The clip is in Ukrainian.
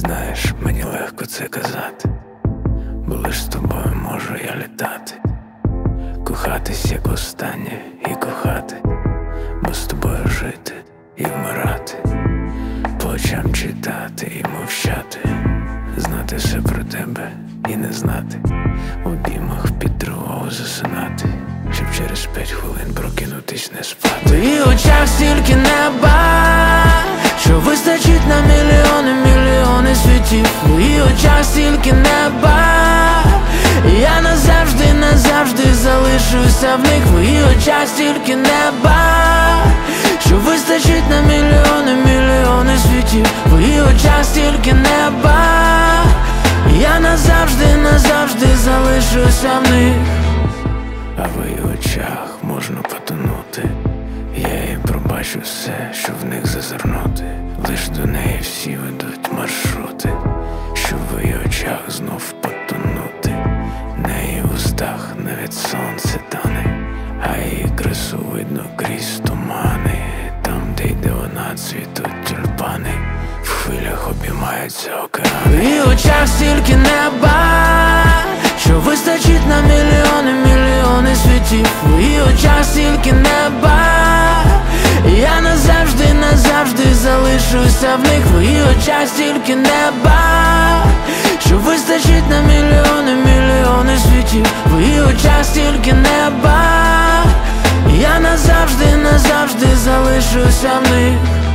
Знаєш, мені легко це казати, бо лиш з тобою можу я літати, кохатись як останнє і кохати, бо з тобою жити і вмирати, по очам читати і мовчати, знати все про тебе і не знати, в обіймах під тривогу засинати, щоб через 5 хвилин прокинутись не спати. В твоїх очах стільки неба, що вистачить на мільйони світів. В твоїх очах стільки неба, я назавжди залишуся в них. В твоїх очах стільки неба, що вистачить на мільйони світів. В твоїх очах стільки неба, я назавжди залишуся в них. А в її очах можна потонути, я їй пробачу все, що в них зазирнути. Лиш до неї всі ведуть маршрути, щоб в її очах знов потонути. На її устах навіть сонце тане, а її красу видно крізь тумани. Там, де йде вона, цвітуть тюльпани, в хвилях обіймаються океани. В її очах стільки неба, що вистачить на мільйони світів. В твоїх очах стільки неба, я назавжди залишуся в них. В твоїх очах стільки неба, що вистачить на мільйони світів. В твоїх очах стільки неба, я назавжди залишуся в них.